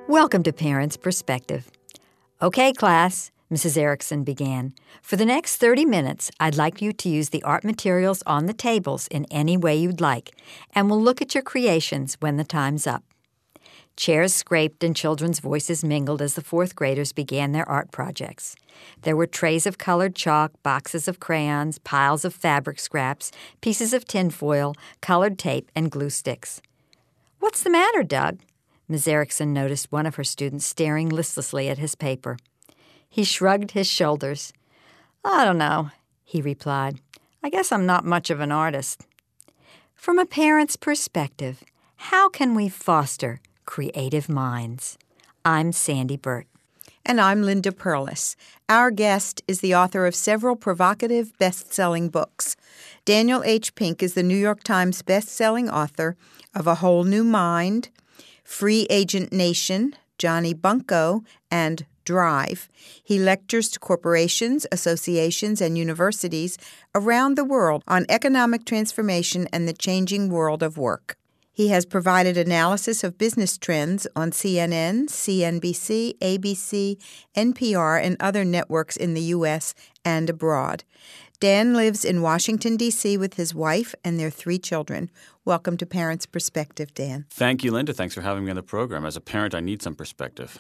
Welcome to Parents' Perspective. Okay, class, Mrs. Erickson began. For the next 30 minutes, I'd like you to use the art materials on the tables in any way you'd like, and we'll look at your creations when the time's up. Chairs scraped and children's voices mingled as the fourth graders began their art projects. There were trays of colored chalk, boxes of crayons, piles of fabric scraps, pieces of tinfoil, colored tape, and glue sticks. "What's the matter, Doug?" Ms. Erickson noticed one of her students staring listlessly at his paper. He shrugged his shoulders. "I don't know," he replied. "I guess I'm not much of an artist." From a parent's perspective, how can we foster creative minds? I'm Sandy Burt. And I'm Linda Perlis. Our guest is the author of several provocative best-selling books. Daniel H. Pink is the New York Times best-selling author of A Whole New Mind, Free Agent Nation, Johnny Bunko, and Drive. He lectures to corporations, associations, and universities around the world on economic transformation and the changing world of work. He has provided analysis of business trends on CNN, CNBC, ABC, NPR, and other networks in the U.S. and abroad. Dan lives in Washington, D.C. with his wife and their 3 children. Welcome to Parents' Perspective, Dan. Thank you, Linda. Thanks for having me on the program. As a parent, I need some perspective.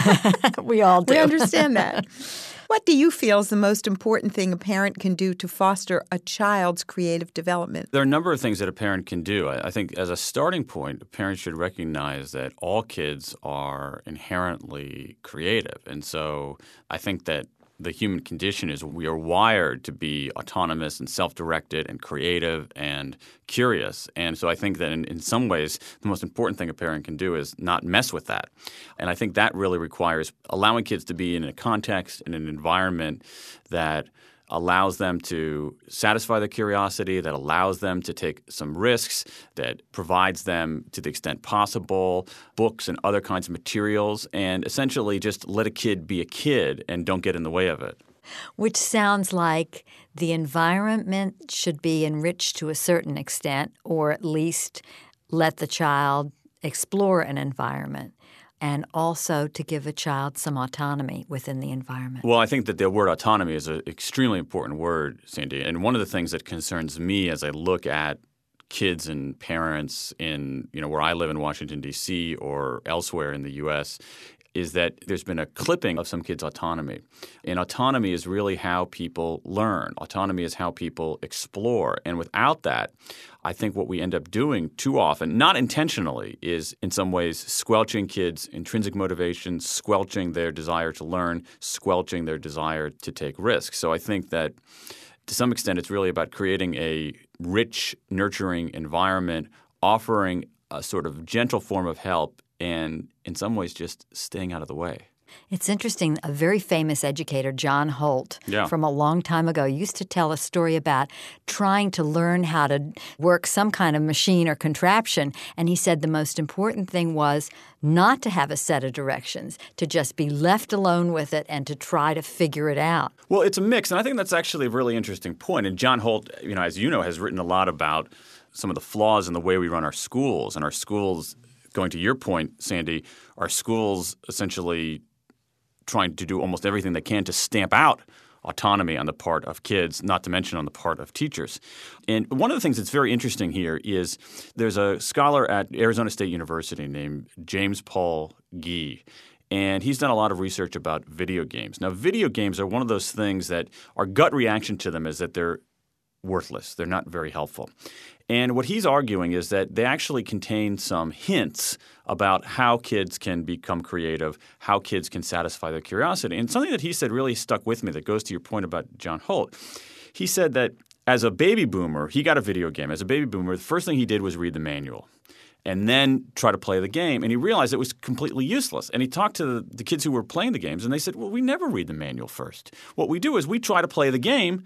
We all do. We understand that. What do you feel is the most important thing a parent can do to foster a child's creative development? There are a number of things that a parent can do. I think as a starting point, a parent should recognize that all kids are inherently creative. And so I think that the human condition is we are wired to be autonomous and self-directed and creative and curious. And so I think that in some ways the most important thing a parent can do is not mess with that. And I think that really requires allowing kids to be in a context, in an environment that allows them to satisfy their curiosity, that allows them to take some risks, that provides them, to the extent possible, books and other kinds of materials, and essentially just let a kid be a kid and don't get in the way of it. Which sounds like the environment should be enriched to a certain extent, or at least let the child explore an environment, and also to give a child some autonomy within the environment. Well, I think that the word autonomy is an extremely important word, Sandy. And one of the things that concerns me as I look at kids and parents in, where I live in Washington, D.C. or elsewhere in the U.S. is that there's been a clipping of some kids' autonomy. And autonomy is really how people learn. Autonomy is how people explore. And without that, I think what we end up doing too often, not intentionally, is in some ways squelching kids' intrinsic motivation, squelching their desire to learn, squelching their desire to take risks. So I think that to some extent it's really about creating a rich, nurturing environment, offering a sort of gentle form of help, and in some ways just staying out of the way. It's interesting. A very famous educator, John Holt, from a long time ago, used to tell a story about trying to learn how to work some kind of machine or contraption. And he said the most important thing was not to have a set of directions, to just be left alone with it and to try to figure it out. Well, it's a mix. And I think that's actually a really interesting point. And John Holt, as you know, has written a lot about some of the flaws in the way we run our schools. And our schools, going to your point, Sandy, our schools essentially trying to do almost everything they can to stamp out autonomy on the part of kids, not to mention on the part of teachers. And one of the things that's very interesting here is there's a scholar at Arizona State University named James Paul Gee, and he's done a lot of research about video games. Now, video games are one of those things that our gut reaction to them is that they're worthless. They're not very helpful. And what he's arguing is that they actually contain some hints about how kids can become creative, how kids can satisfy their curiosity. And something that he said really stuck with me that goes to your point about John Holt. He said that as a baby boomer, he got a video game. As a baby boomer, the first thing he did was read the manual and then try to play the game. And he realized it was completely useless. And he talked to the kids who were playing the games, and they said, well, we never read the manual first. What we do is we try to play the game,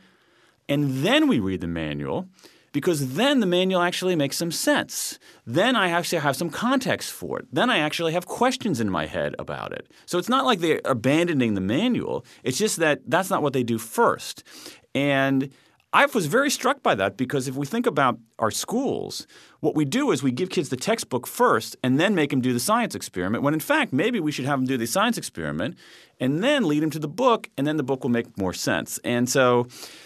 and then we read the manual, because then the manual actually makes some sense. Then I actually have some context for it. Then I actually have questions in my head about it. So it's not like they're abandoning the manual. It's just that that's not what they do first. And I was very struck by that because if we think about our schools, what we do is we give kids the textbook first and then make them do the science experiment, when in fact maybe we should have them do the science experiment and then lead them to the book, and then the book will make more sense. And so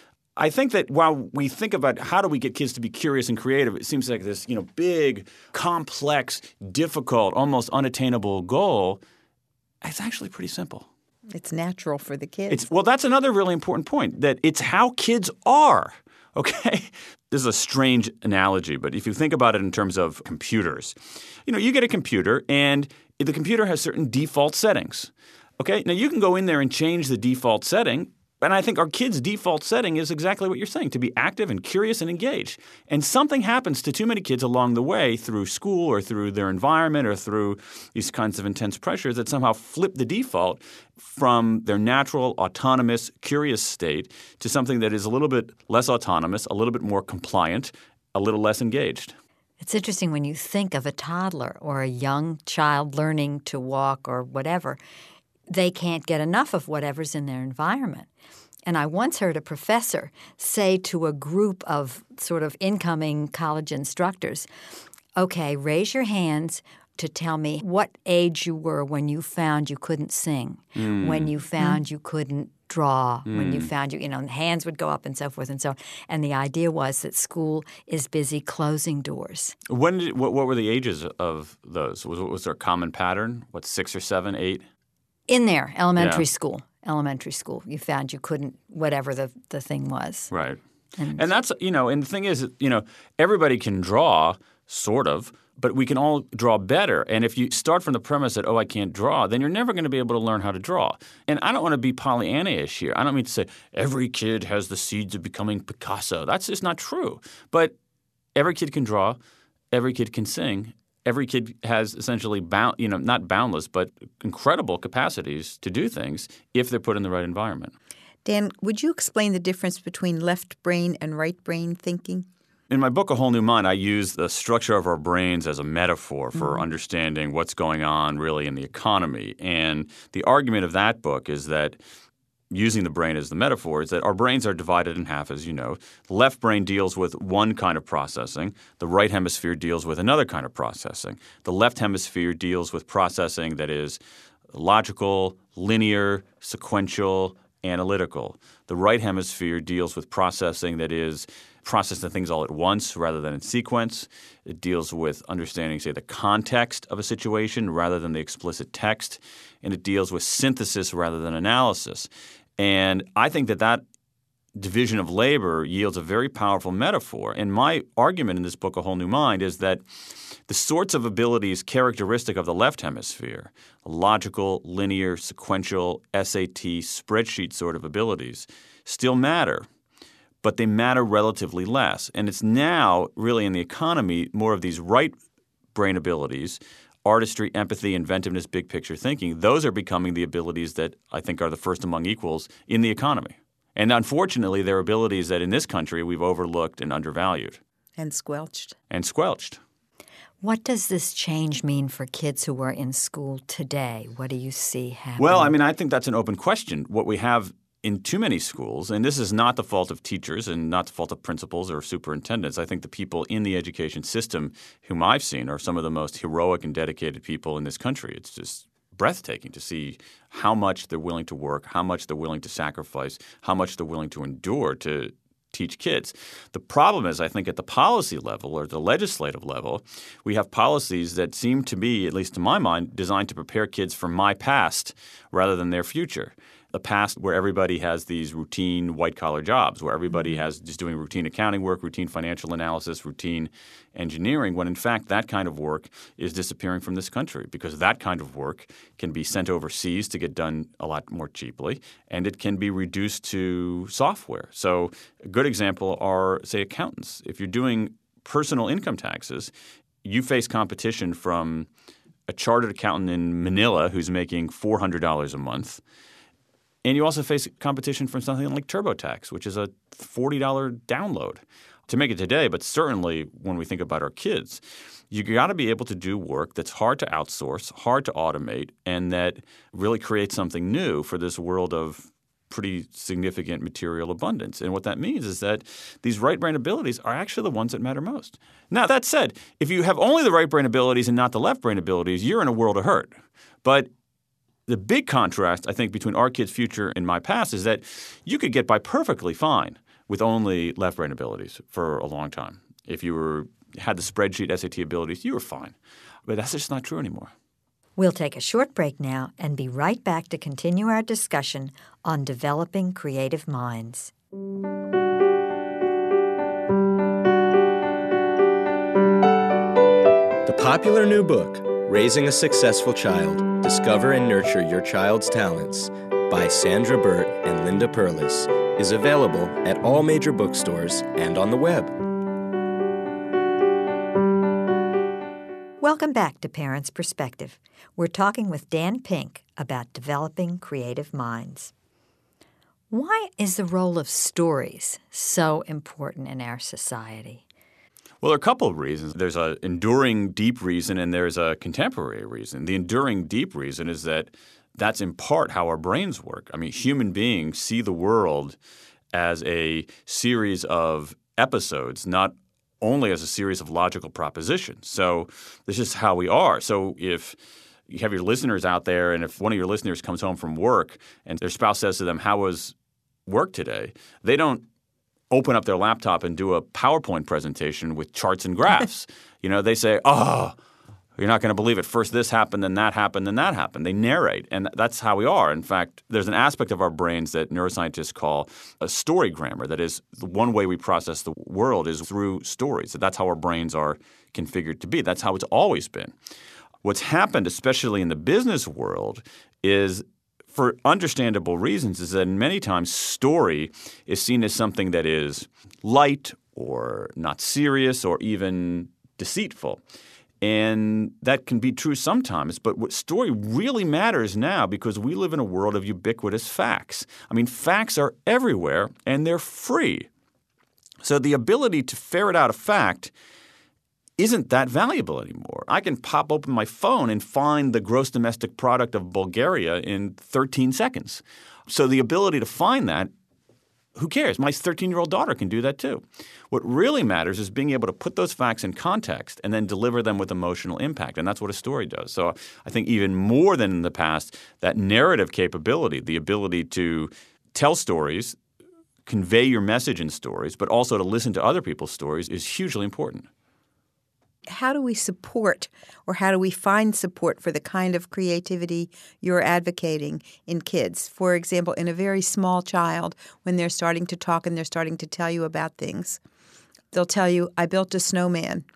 I think that while we think about how do we get kids to be curious and creative, it seems like this big, complex, difficult, almost unattainable goal. It's actually pretty simple. It's natural for the kids. Well, that's another really important point, that it's how kids are, okay? This is a strange analogy, but if you think about it in terms of computers, you get a computer and the computer has certain default settings, okay? Now, you can go in there and change the default setting, and I think our kids' default setting is exactly what you're saying, to be active and curious and engaged. And something happens to too many kids along the way through school or through their environment or through these kinds of intense pressures that somehow flip the default from their natural, autonomous, curious state to something that is a little bit less autonomous, a little bit more compliant, a little less engaged. It's interesting when you think of a toddler or a young child learning to walk or whatever, they can't get enough of whatever's in their environment. And I once heard a professor say to a group of sort of incoming college instructors, okay, raise your hands to tell me what age you were when you found you couldn't sing, when you found you couldn't draw, when you found hands would go up and so forth and so on. And the idea was that school is busy closing doors. What were the ages of those? Was there a common pattern? 6 or 7, 8? In there, elementary school. You found you couldn't, whatever the thing was. Right. And that's, and the thing is, everybody can draw, sort of, but we can all draw better. And if you start from the premise that, I can't draw, then you're never going to be able to learn how to draw. And I don't want to be Pollyanna-ish here. I don't mean to say every kid has the seeds of becoming Picasso. That's just not true. But every kid can draw. Every kid can sing. Every kid has essentially not boundless, but incredible capacities to do things if they're put in the right environment. Dan, would you explain the difference between left brain and right brain thinking? In my book, A Whole New Mind, I use the structure of our brains as a metaphor for understanding what's going on really in the economy. And the argument of that book is that using the brain as the metaphor is that our brains are divided in half, as you know. The left brain deals with one kind of processing. The right hemisphere deals with another kind of processing. The left hemisphere deals with processing that is logical, linear, sequential, analytical. The right hemisphere deals with processing that is processing things all at once rather than in sequence. It deals with understanding, say, the context of a situation rather than the explicit text. And it deals with synthesis rather than analysis. And I think that division of labor yields a very powerful metaphor. And my argument in this book, A Whole New Mind, is that the sorts of abilities characteristic of the left hemisphere, logical, linear, sequential, SAT, spreadsheet sort of abilities, still matter. But they matter relatively less. And it's now really in the economy more of these right brain abilities, artistry, empathy, inventiveness, big picture thinking. Those are becoming the abilities that I think are the first among equals in the economy. And unfortunately, they're abilities that in this country we've overlooked and undervalued. And squelched. What does this change mean for kids who are in school today? What do you see happening? Well, I think that's an open question. What we have in too many schools, and this is not the fault of teachers and not the fault of principals or superintendents. I think the people in the education system whom I've seen are some of the most heroic and dedicated people in this country. It's just breathtaking to see how much they're willing to work, how much they're willing to sacrifice, how much they're willing to endure to teach kids. The problem is, I think, at the policy level or the legislative level, we have policies that seem to be, at least to my mind, designed to prepare kids for my past rather than their future. The past where everybody has these routine white-collar jobs, where everybody has just doing routine accounting work, routine financial analysis, routine engineering, when in fact that kind of work is disappearing from this country because that kind of work can be sent overseas to get done a lot more cheaply, and it can be reduced to software. So a good example are, say, accountants. If you're doing personal income taxes, you face competition from a chartered accountant in Manila who's making $400 a month. And you also face competition from something like TurboTax, which is a $40 download. To make it today, but certainly when we think about our kids, you got to be able to do work that's hard to outsource, hard to automate, and that really creates something new for this world of pretty significant material abundance. And what that means is that these right brain abilities are actually the ones that matter most. Now, that said, if you have only the right brain abilities and not the left brain abilities, you're in a world of hurt. But the big contrast, I think, between our kids' future and my past is that you could get by perfectly fine with only left brain abilities for a long time. If you had the spreadsheet SAT abilities, you were fine. But that's just not true anymore. We'll take a short break now and be right back to continue our discussion on developing creative minds. The popular new book, Raising a Successful Child, Discover and Nurture Your Child's Talents, by Sandra Burt and Linda Perlis, is available at all major bookstores and on the web. Welcome back to Parents' Perspective. We're talking with Dan Pink about developing creative minds. Why is the role of stories so important in our society? Well, there are a couple of reasons. There's an enduring deep reason and there's a contemporary reason. The enduring deep reason is that that's in part how our brains work. I mean, human beings see the world as a series of episodes, not only as a series of logical propositions. So this is how we are. So if you have your listeners out there and if one of your listeners comes home from work and their spouse says to them, "How was work today?" they don't open up their laptop and do a PowerPoint presentation with charts and graphs. They say, "Oh, you're not going to believe it. First this happened, then that happened, then that happened." They narrate, and that's how we are. In fact, there's an aspect of our brains that neuroscientists call a story grammar. That is, the one way we process the world is through stories. That's how our brains are configured to be. That's how it's always been. What's happened, especially in the business world, is for understandable reasons, is that many times story is seen as something that is light or not serious or even deceitful. And that can be true sometimes, but what story really matters now because we live in a world of ubiquitous facts. I mean, facts are everywhere and they're free. So the ability to ferret out a fact isn't that valuable anymore. I can pop open my phone and find the gross domestic product of Bulgaria in 13 seconds. So the ability to find that, who cares? My 13-year-old daughter can do that too. What really matters is being able to put those facts in context and then deliver them with emotional impact, and that's what a story does. So I think even more than in the past, that narrative capability, the ability to tell stories, convey your message in stories, but also to listen to other people's stories is hugely important. How do we support or how do we find support for the kind of creativity you're advocating in kids? For example, in a very small child, when they're starting to talk and they're starting to tell you about things, they'll tell you, "I built a snowman."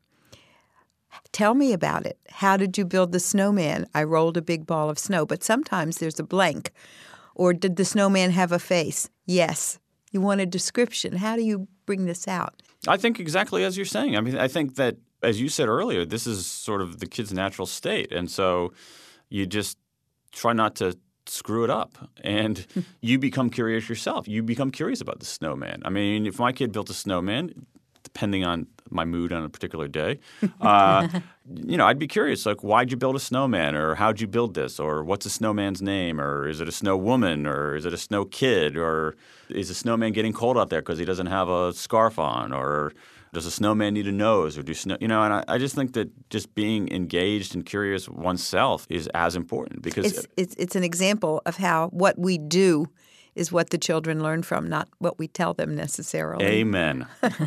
Tell me about it. How did you build the snowman? I rolled a big ball of snow. But sometimes there's a blank. Or did the snowman have a face? Yes. You want a description. How do you bring this out? I think exactly as you're saying. I mean, I think that, as you said earlier, this is sort of the kid's natural state. And so you just try not to screw it up. And you become curious yourself. You become curious about the snowman. I mean, if my kid built a snowman, depending on my mood on a particular day, I'd be curious, like, why'd you build a snowman? Or how'd you build this? Or what's a snowman's name? Or is it a snow woman? Or is it a snow kid? Or is a snowman getting cold out there because he doesn't have a scarf on? Or does a snowman need a nose, or do snow? And I just think that just being engaged and curious oneself is as important because it's an example of how what we do is what the children learn from, not what we tell them necessarily. Amen.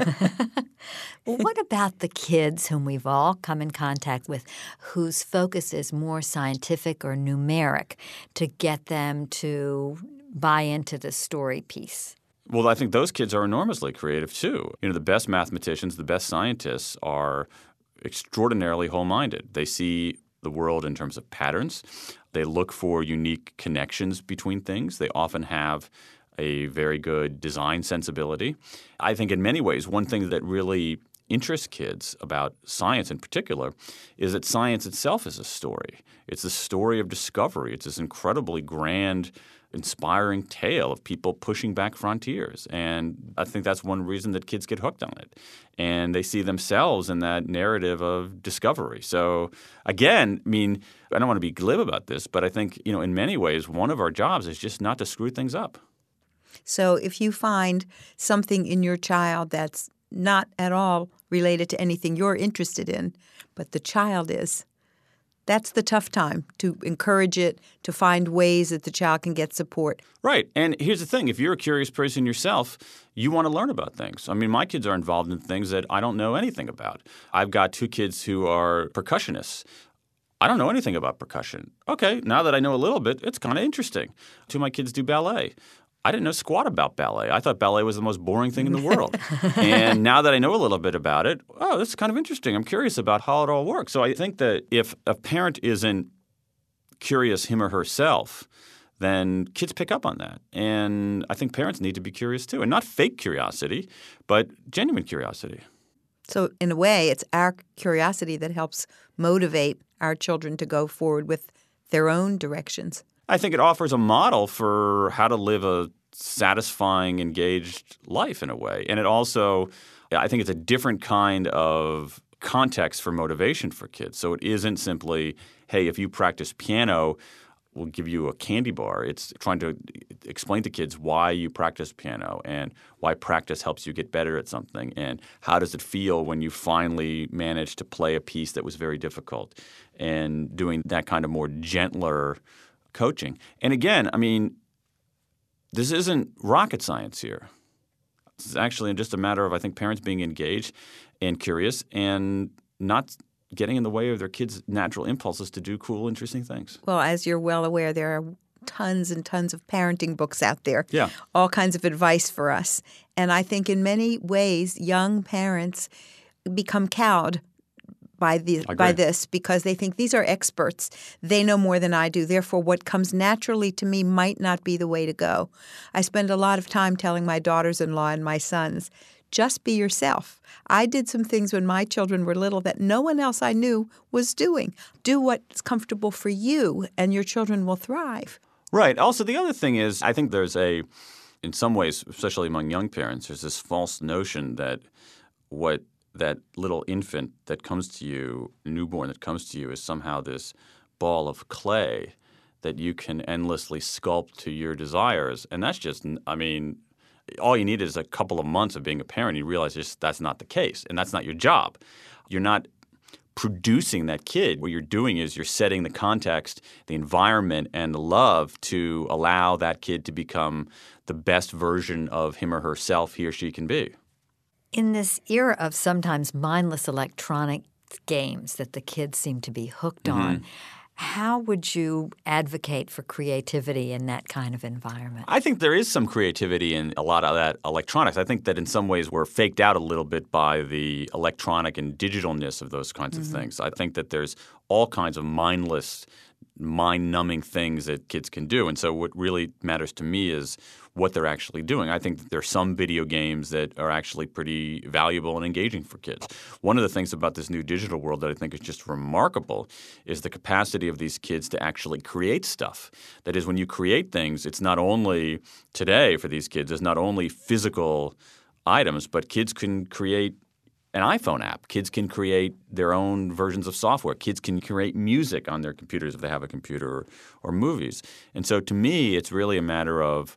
Well, what about the kids whom we've all come in contact with whose focus is more scientific or numeric to get them to buy into the story piece? Well, I think those kids are enormously creative too. The best mathematicians, the best scientists are extraordinarily whole-minded. They see the world in terms of patterns. They look for unique connections between things. They often have a very good design sensibility. I think in many ways, one thing that really interests kids about science in particular is that science itself is a story. It's a story of discovery. It's this incredibly grand, inspiring tale of people pushing back frontiers. And I think that's one reason that kids get hooked on it. And they see themselves in that narrative of discovery. So again, I mean, I don't want to be glib about this, but I think, in many ways, one of our jobs is just not to screw things up. So if you find something in your child that's not at all related to anything you're interested in, but the child is, that's the tough time to encourage it, to find ways that the child can get support. Right. And here's the thing. If you're a curious person yourself, you want to learn about things. I mean, my kids are involved in things that I don't know anything about. I've got 2 kids who are percussionists. I don't know anything about percussion. Okay, now that I know a little bit, it's kind of interesting. 2 of my kids do ballet. I didn't know squat about ballet. I thought ballet was the most boring thing in the world. And now that I know a little bit about it, oh, this is kind of interesting. I'm curious about how it all works. So I think that if a parent isn't curious him or herself, then kids pick up on that. And I think parents need to be curious too. And not fake curiosity, but genuine curiosity. So in a way, it's our curiosity that helps motivate our children to go forward with their own directions. I think it offers a model for how to live a satisfying, engaged life in a way. And it also – I think it's a different kind of context for motivation for kids. So it isn't simply, hey, if you practice piano, we'll give you a candy bar. It's trying to explain to kids why you practice piano and why practice helps you get better at something and how does it feel when you finally manage to play a piece that was very difficult and doing that kind of more gentler – coaching. And again, I mean, this isn't rocket science here. It's actually just a matter of, I think, parents being engaged and curious and not getting in the way of their kids' natural impulses to do cool, interesting things. Well, as you're well aware, there are tons and tons of parenting books out there. Yeah. All kinds of advice for us. And I think in many ways, young parents become cowed by this because they think these are experts. They know more than I do. Therefore, what comes naturally to me might not be the way to go. I spend a lot of time telling my daughters-in-law and my sons, just be yourself. I did some things when my children were little that no one else I knew was doing. Do what's comfortable for you, and your children will thrive. Right. Also, the other thing is I think there's in some ways, especially among young parents, there's this false notion that that little infant that comes to you, newborn that comes to you, is somehow this ball of clay that you can endlessly sculpt to your desires. And that's just – I mean, all you need is a couple of months of being a parent. You realize that's not the case, and that's not your job. You're not producing that kid. What you're doing is you're setting the context, the environment, and the love to allow that kid to become the best version of him or herself he or she can be. In this era of sometimes mindless electronic games that the kids seem to be hooked on, how would you advocate for creativity in that kind of environment? I think there is some creativity in a lot of that electronics. I think that in some ways we're faked out a little bit by the electronic and digitalness of those kinds of things. I think that there's all kinds of mindless, mind-numbing things that kids can do. And so what really matters to me is what they're actually doing. I think that there are some video games that are actually pretty valuable and engaging for kids. One of the things about this new digital world that I think is just remarkable is the capacity of these kids to actually create stuff. That is, when you create things, it's not only today for these kids, it's not only physical items, but kids can create an iPhone app. Kids can create their own versions of software. Kids can create music on their computers if they have a computer or movies. And so to me, it's really a matter of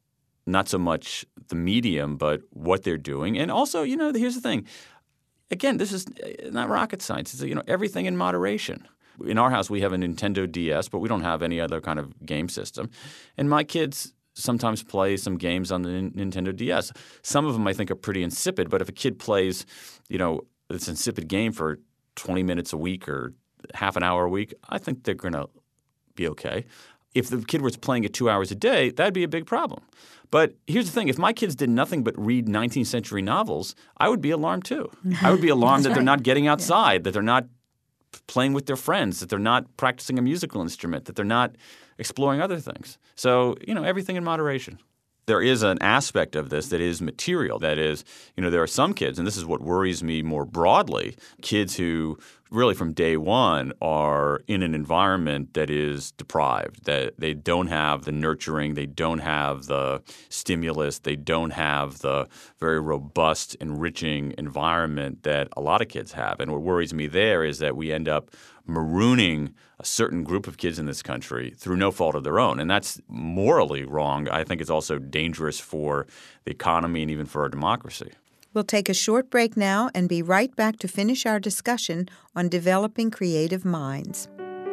not so much the medium, but what they're doing. And also, here's the thing. Again, this is not rocket science. It's, everything in moderation. In our house, we have a Nintendo DS, but we don't have any other kind of game system. And my kids sometimes play some games on the Nintendo DS. Some of them I think are pretty insipid, but if a kid plays, this insipid game for 20 minutes a week or half an hour a week, I think they're going to be okay. If the kid was playing it 2 hours a day, that'd be a big problem. But here's the thing. If my kids did nothing but read 19th century novels, I would be alarmed too. I would be alarmed that they're not getting outside, that they're not playing with their friends, that they're not practicing a musical instrument, that they're not exploring other things. So, everything in moderation. There is an aspect of this that is material. That is, there are some kids, and this is what worries me more broadly, kids who really from day one are in an environment that is deprived, that they don't have the nurturing, they don't have the stimulus, they don't have the very robust, enriching environment that a lot of kids have. And what worries me there is that we end up marooning a certain group of kids in this country through no fault of their own. And that's morally wrong. I think it's also dangerous for the economy and even for our democracy. We'll take a short break now and be right back to finish our discussion on developing creative minds.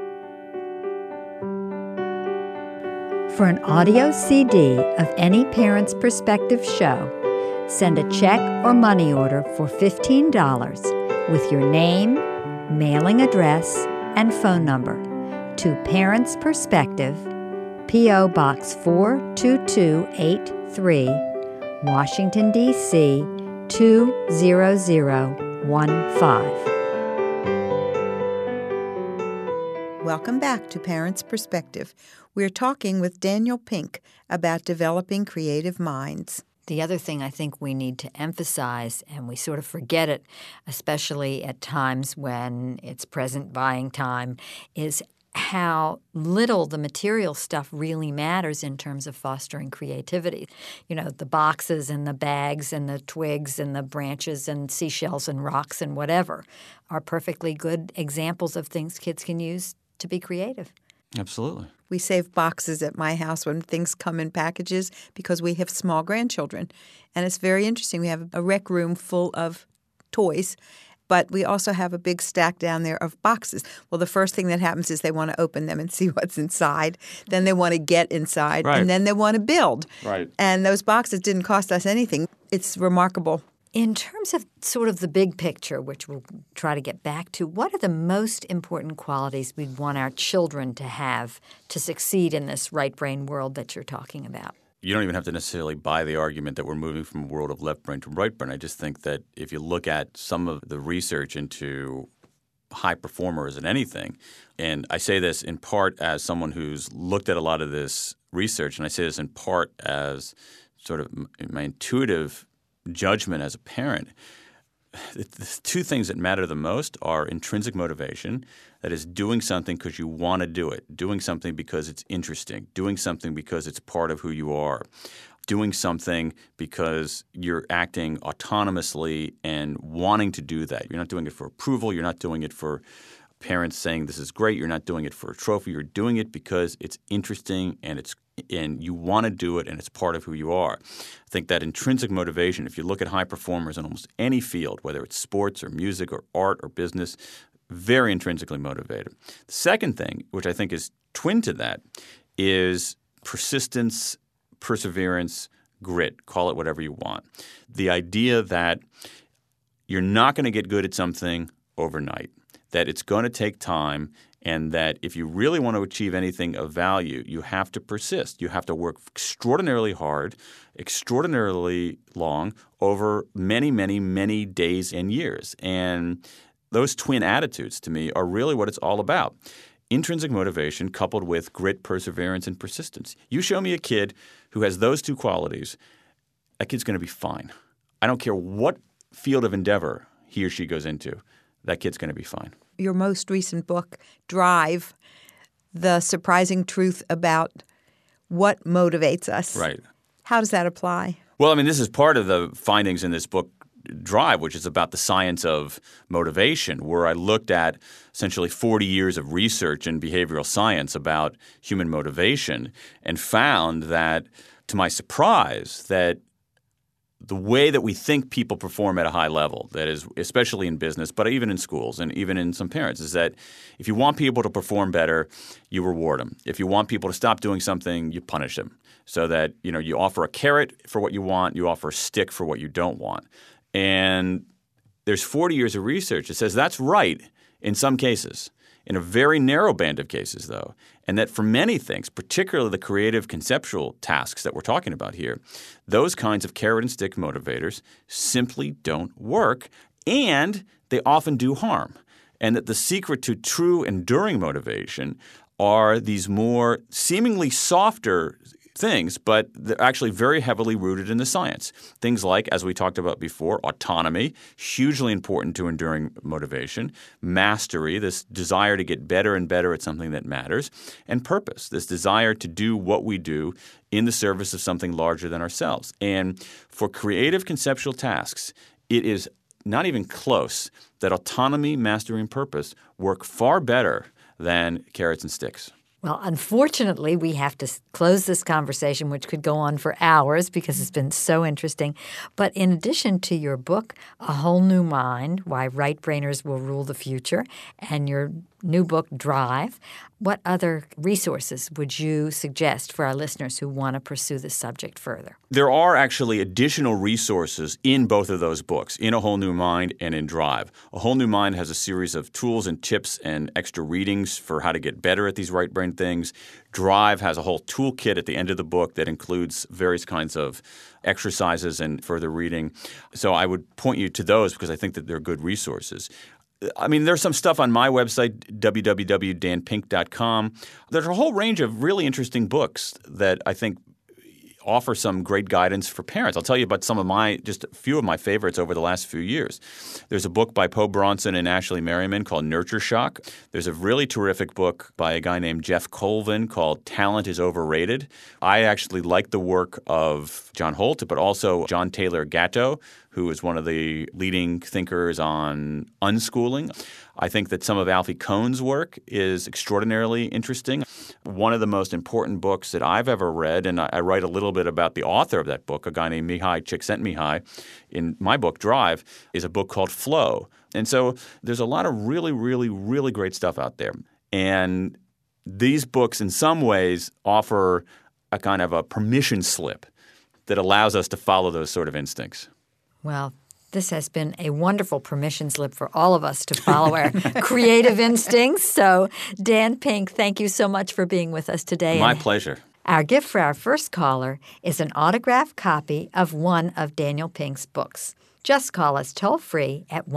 For an audio CD of any Parent's Perspective show, send a check or money order for $15 with your name, mailing address, and phone number to Parent's Perspective, P.O. Box 42283, Washington, D.C., 20015. Welcome back to Parents' Perspective. We're talking with Daniel Pink about developing creative minds. The other thing I think we need to emphasize, and we sort of forget it, especially at times when it's present buying time, is how little the material stuff really matters in terms of fostering creativity. You know, the boxes and the bags and the twigs and the branches and seashells and rocks and whatever are perfectly good examples of things kids can use to be creative. Absolutely. We save boxes at my house when things come in packages because we have small grandchildren. And it's very interesting. We have a rec room full of toys, but we also have a big stack down there of boxes. Well, the first thing that happens is they want to open them and see what's inside. Then they want to get inside, Right. and then they want to build. Right. And those boxes didn't cost us anything. It's remarkable. In terms of sort of the big picture, which we'll try to get back to, what are the most important qualities we'd want our children to have to succeed in this right brain world that you're talking about? You don't even have to necessarily buy the argument that we're moving from a world of left brain to right brain. I just think that if you look at some of the research into high performers in anything, and I say this in part as someone who's looked at a lot of this research, and I say this in part as sort of my intuitive judgment as a parent, the two things that matter the most are intrinsic motivation, that is doing something because you want to do it, doing something because it's interesting, doing something because it's part of who you are, doing something because you're acting autonomously and wanting to do that. You're not doing it for approval. You're not doing it for parents saying this is great. You're not doing it for a trophy. You're doing it because it's interesting and you want to do it and it's part of who you are. I think that intrinsic motivation, if you look at high performers in almost any field, whether it's sports or music or art or business, very intrinsically motivated. The second thing, which I think is twin to that, is persistence, perseverance, grit. Call it whatever you want. The idea that you're not going to get good at something overnight, that it's going to take time, and that if you really want to achieve anything of value, you have to persist. You have to work extraordinarily hard, extraordinarily long, over many, many, many days and years. And those twin attitudes, to me, are really what it's all about. Intrinsic motivation coupled with grit, perseverance, and persistence. You show me a kid who has those two qualities, that kid's going to be fine. I don't care what field of endeavor he or she goes into, that kid's going to be fine. Your most recent book, Drive, the surprising truth about what motivates us. Right. How does that apply? Well, I mean, this is part of the findings in this book, Drive, which is about the science of motivation, where I looked at essentially 40 years of research in behavioral science about human motivation and found that, to my surprise, that the way that we think people perform at a high level, that is especially in business, but even in schools and even in some parents, is that if you want people to perform better, you reward them. If you want people to stop doing something, you punish them. So that, you offer a carrot for what you want, you offer a stick for what you don't want. And there's 40 years of research that says that's right in some cases, in a very narrow band of cases, though, and that for many things, particularly the creative conceptual tasks that we're talking about here, those kinds of carrot and stick motivators simply don't work, and they often do harm. And that the secret to true enduring motivation are these more seemingly softer things, but they're actually very heavily rooted in the science. Things like, as we talked about before, autonomy, hugely important to enduring motivation, mastery, this desire to get better and better at something that matters, and purpose, this desire to do what we do in the service of something larger than ourselves. And for creative conceptual tasks, it is not even close that autonomy, mastery, and purpose work far better than carrots and sticks. Well, unfortunately, we have to close this conversation, which could go on for hours because it's been so interesting. But in addition to your book, A Whole New Mind, Why Right-Brainers Will Rule the Future, and your new book, Drive, what other resources would you suggest for our listeners who want to pursue this subject further? There are actually additional resources in both of those books, in A Whole New Mind and in Drive. A Whole New Mind has a series of tools and tips and extra readings for how to get better at these right brain things. Drive has a whole toolkit at the end of the book that includes various kinds of exercises and further reading. So I would point you to those because I think that they're good resources. I mean, there's some stuff on my website, www.danpink.com. There's a whole range of really interesting books that I think offer some great guidance for parents. I'll tell you about just a few of my favorites over the last few years. There's a book by Poe Bronson and Ashley Merriman called Nurture Shock. There's a really terrific book by a guy named Jeff Colvin called Talent is Overrated. I actually like the work of John Holt, but also John Taylor Gatto, who is one of the leading thinkers on unschooling. I think that some of Alfie Kohn's work is extraordinarily interesting. One of the most important books that I've ever read, and I write a little bit about the author of that book, a guy named Mihai Csikszentmihalyi, in my book, Drive, is a book called Flow. And so there's a lot of really, really, really great stuff out there. And these books in some ways offer a kind of a permission slip that allows us to follow those sort of instincts. Well, this has been a wonderful permission slip for all of us to follow our creative instincts. So, Dan Pink, thank you so much for being with us today. My pleasure. Our gift for our first caller is an autographed copy of one of Daniel Pink's books. Just call us toll-free at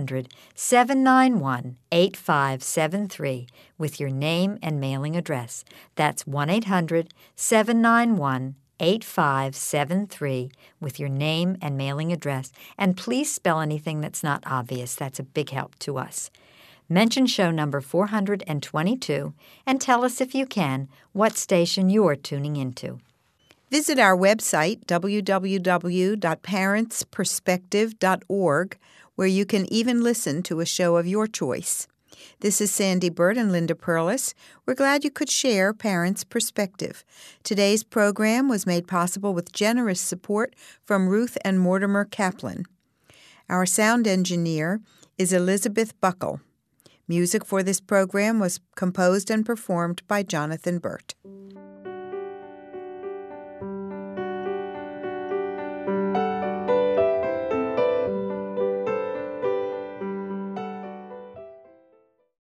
1-800-791-8573 with your name and mailing address. That's 1-800-791-8573 with your name and mailing address. And please spell anything that's not obvious. That's a big help to us. Mention show number 422 and tell us, if you can, what station you're tuning into. Visit our website, www.parentsperspective.org, where you can even listen to a show of your choice. This is Sandy Burt and Linda Perlis. We're glad you could share Parents' Perspective. Today's program was made possible with generous support from Ruth and Mortimer Kaplan. Our sound engineer is Elizabeth Buckle. Music for this program was composed and performed by Jonathan Burt.